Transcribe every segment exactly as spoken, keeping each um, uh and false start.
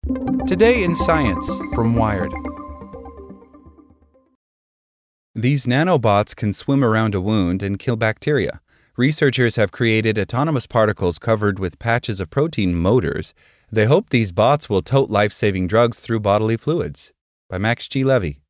Today in Science from Wired. These nanobots can swim around a wound and kill bacteria. Researchers have created autonomous particles covered with patches of protein motors. They hope these bots will tote life-saving drugs through bodily fluids. By Max G. Levy.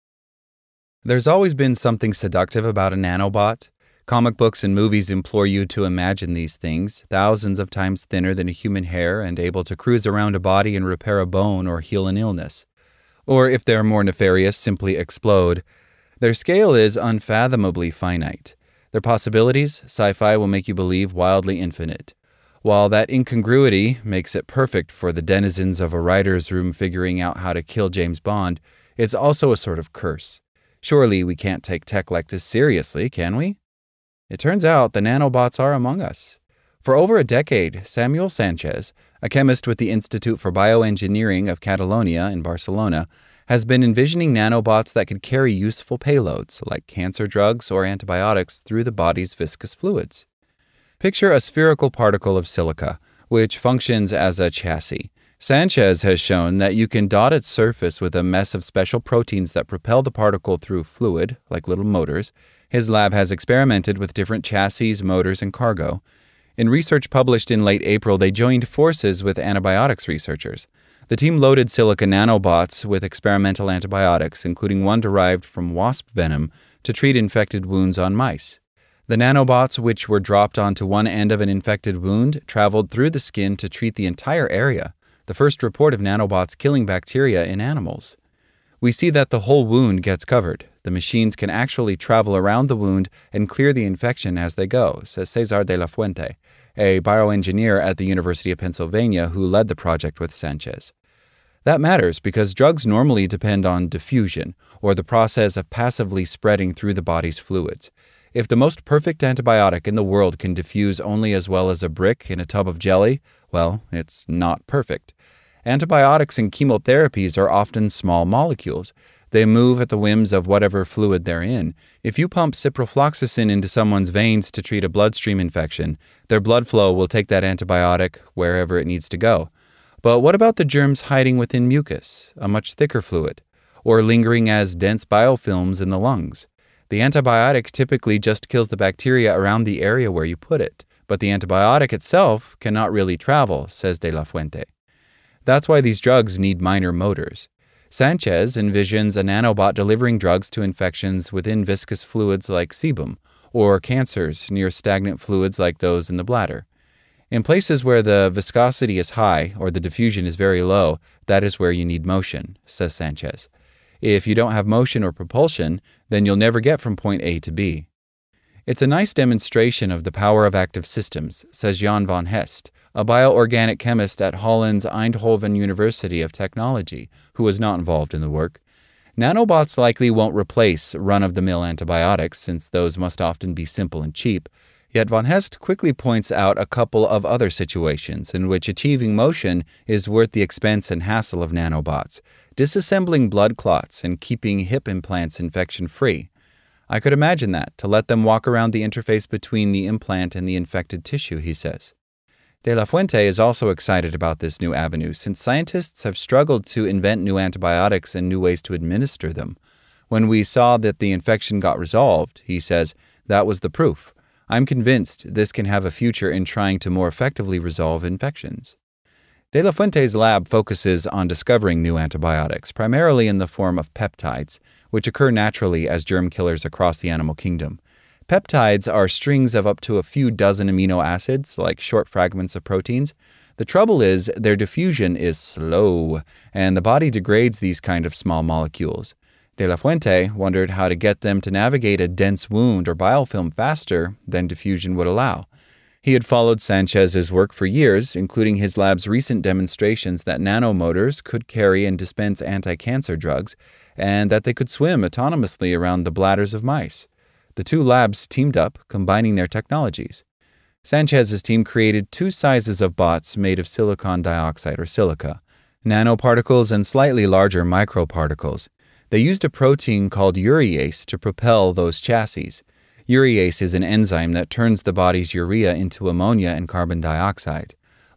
There's always been something seductive about a nanobot. Comic books and movies implore you to imagine these things, thousands of times thinner than a human hair and able to cruise around a body and repair a bone or heal an illness. Or, if they're more nefarious, simply explode. Their scale is unfathomably finite. Their possibilities, sci-fi will make you believe, wildly infinite. While that incongruity makes it perfect for the denizens of a writer's room figuring out how to kill James Bond, it's also a sort of curse. Surely we can't take tech like this seriously, can we? It turns out the nanobots are among us. For over a decade, Samuel Sanchez, a chemist with the Institute for Bioengineering of Catalonia in Barcelona, has been envisioning nanobots that could carry useful payloads, like cancer drugs or antibiotics, through the body's viscous fluids. Picture a spherical particle of silica, which functions as a chassis. Sanchez has shown that you can dot its surface with a mess of special proteins that propel the particle through fluid, like little motors. His lab has experimented with different chassis, motors, and cargo. In research published in late April, they joined forces with antibiotics researchers. The team loaded silica nanobots with experimental antibiotics, including one derived from wasp venom, to treat infected wounds on mice. The nanobots, which were dropped onto one end of an infected wound, traveled through the skin to treat the entire area, the first report of nanobots killing bacteria in animals. We see that the whole wound gets covered. The machines can actually travel around the wound and clear the infection as they go, says Cesar de la Fuente, a bioengineer at the University of Pennsylvania who led the project with Sanchez. That matters because drugs normally depend on diffusion, or the process of passively spreading through the body's fluids. If the most perfect antibiotic in the world can diffuse only as well as a brick in a tub of jelly, well, it's not perfect. Antibiotics and chemotherapies are often small molecules. They move at the whims of whatever fluid they're in. If you pump ciprofloxacin into someone's veins to treat a bloodstream infection, their blood flow will take that antibiotic wherever it needs to go. But what about the germs hiding within mucus, a much thicker fluid, or lingering as dense biofilms in the lungs? The antibiotic typically just kills the bacteria around the area where you put it, but the antibiotic itself cannot really travel, says De La Fuente. That's why these drugs need minor motors. Sanchez envisions a nanobot delivering drugs to infections within viscous fluids like sebum, or cancers near stagnant fluids like those in the bladder. In places where the viscosity is high or the diffusion is very low, that is where you need motion, says Sanchez. If you don't have motion or propulsion, then you'll never get from point A to B. It's a nice demonstration of the power of active systems, says Jan van Hest, a bioorganic chemist at Holland's Eindhoven University of Technology, who was not involved in the work. Nanobots likely won't replace run-of-the-mill antibiotics, since those must often be simple and cheap. Yet van Hest quickly points out a couple of other situations in which achieving motion is worth the expense and hassle of nanobots, disassembling blood clots and keeping hip implants infection-free. I could imagine that, to let them walk around the interface between the implant and the infected tissue, he says. De La Fuente is also excited about this new avenue, since scientists have struggled to invent new antibiotics and new ways to administer them. When we saw that the infection got resolved, he says, that was the proof. I'm convinced this can have a future in trying to more effectively resolve infections. De La Fuente's lab focuses on discovering new antibiotics, primarily in the form of peptides, which occur naturally as germ killers across the animal kingdom. Peptides are strings of up to a few dozen amino acids, like short fragments of proteins. The trouble is their diffusion is slow, and the body degrades these kind of small molecules. De La Fuente wondered how to get them to navigate a dense wound or biofilm faster than diffusion would allow. He had followed Sanchez's work for years, including his lab's recent demonstrations that nanomotors could carry and dispense anti-cancer drugs, and that they could swim autonomously around the bladders of mice. The two labs teamed up, combining their technologies. Sanchez's team created two sizes of bots made of silicon dioxide or silica, nanoparticles and slightly larger microparticles. They used a protein called urease to propel those chassis. Urease is an enzyme that turns the body's urea into ammonia and carbon dioxide.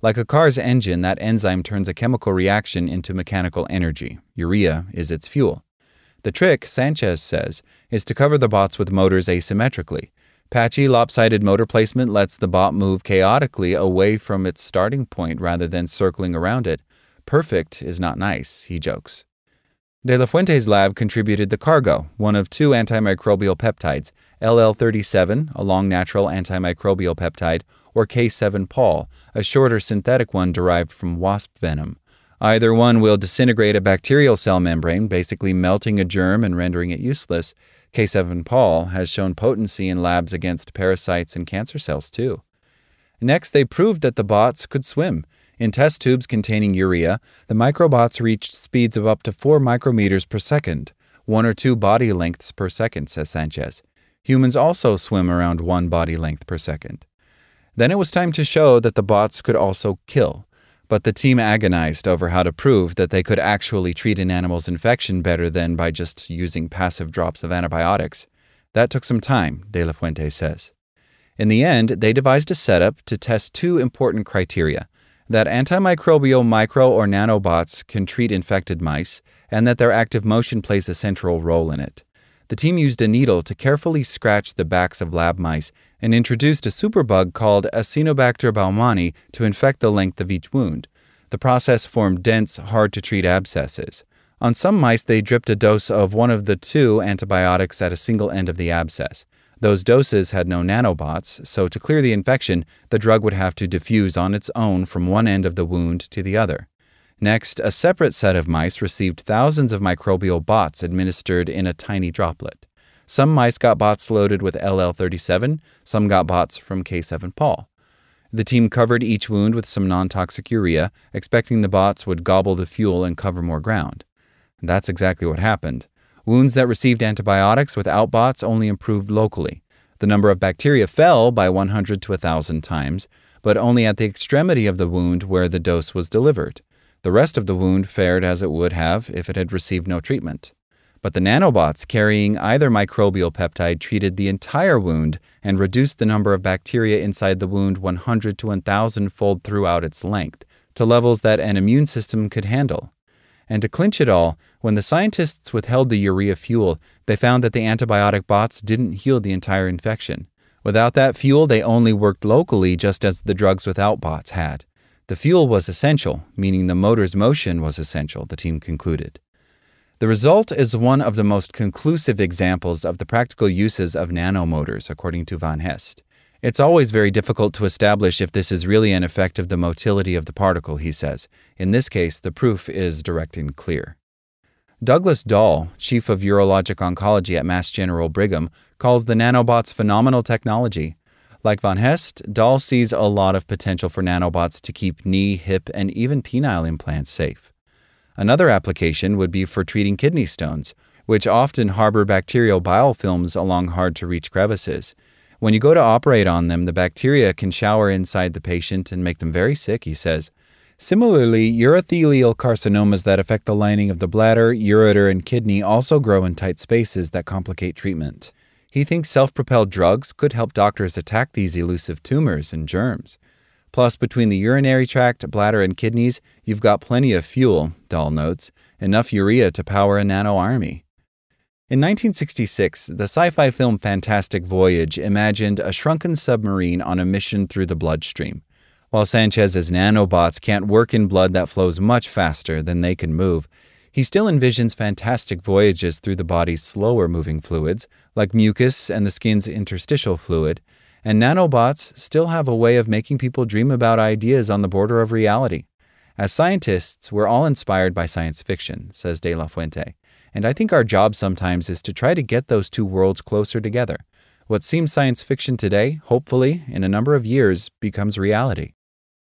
Like a car's engine, that enzyme turns a chemical reaction into mechanical energy. Urea is its fuel. The trick, Sanchez says, is to cover the bots with motors asymmetrically. Patchy, lopsided motor placement lets the bot move chaotically away from its starting point rather than circling around it. Perfect is not nice, he jokes. De La Fuente's lab contributed the cargo, one of two antimicrobial peptides, L L thirty-seven, a long-natural antimicrobial peptide, or K seven Pol, a shorter synthetic one derived from wasp venom. Either one will disintegrate a bacterial cell membrane, basically melting a germ and rendering it useless. K seven Pol has shown potency in labs against parasites and cancer cells, too. Next, they proved that the bots could swim. In test tubes containing urea, the microbots reached speeds of up to four micrometers per second, one or two body lengths per second, says Sanchez. Humans also swim around one body length per second. Then it was time to show that the bots could also kill. But the team agonized over how to prove that they could actually treat an animal's infection better than by just using passive drops of antibiotics. That took some time, De La Fuente says. In the end, they devised a setup to test two important criteria: that antimicrobial micro or nanobots can treat infected mice, and that their active motion plays a central role in it. The team used a needle to carefully scratch the backs of lab mice and introduced a superbug called Acinetobacter baumannii to infect the length of each wound. The process formed dense, hard-to-treat abscesses. On some mice, they dripped a dose of one of the two antibiotics at a single end of the abscess. Those doses had no nanobots, so to clear the infection, the drug would have to diffuse on its own from one end of the wound to the other. Next, a separate set of mice received thousands of microbial bots administered in a tiny droplet. Some mice got bots loaded with L L thirty-seven, some got bots from K seven Pol. The team covered each wound with some non-toxic urea, expecting the bots would gobble the fuel and cover more ground. That's exactly what happened. Wounds that received antibiotics without bots only improved locally. The number of bacteria fell by one hundred to one thousand times, but only at the extremity of the wound where the dose was delivered. The rest of the wound fared as it would have if it had received no treatment. But the nanobots carrying either microbial peptide treated the entire wound and reduced the number of bacteria inside the wound one hundred to one thousand fold throughout its length, to levels that an immune system could handle. And to clinch it all, when the scientists withheld the urea fuel, they found that the antibiotic bots didn't heal the entire infection. Without that fuel, they only worked locally just as the drugs without bots had. The fuel was essential, meaning the motor's motion was essential, the team concluded. The result is one of the most conclusive examples of the practical uses of nanomotors, according to Van Hest. It's always very difficult to establish if this is really an effect of the motility of the particle, he says. In this case, the proof is direct and clear. Douglas Dahl, chief of urologic oncology at Mass General Brigham, calls the nanobots phenomenal technology. Like Van Hest, Dahl sees a lot of potential for nanobots to keep knee, hip, and even penile implants safe. Another application would be for treating kidney stones, which often harbor bacterial biofilms along hard-to-reach crevices. When you go to operate on them, the bacteria can shower inside the patient and make them very sick, he says. Similarly, urothelial carcinomas that affect the lining of the bladder, ureter, and kidney also grow in tight spaces that complicate treatment. He thinks self-propelled drugs could help doctors attack these elusive tumors and germs. Plus, between the urinary tract, bladder, and kidneys, you've got plenty of fuel, Dahl notes, enough urea to power a nano-army. In nineteen sixty-six, the sci-fi film Fantastic Voyage imagined a shrunken submarine on a mission through the bloodstream. While Sanchez's nanobots can't work in blood that flows much faster than they can move, he still envisions fantastic voyages through the body's slower-moving fluids, like mucus and the skin's interstitial fluid, and nanobots still have a way of making people dream about ideas on the border of reality. As scientists, we're all inspired by science fiction, says De La Fuente, and I think our job sometimes is to try to get those two worlds closer together. What seems science fiction today, hopefully, in a number of years, becomes reality.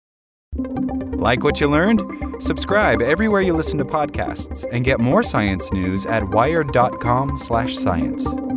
Like what you learned? Subscribe everywhere you listen to podcasts and get more science news at wired dot com slash science.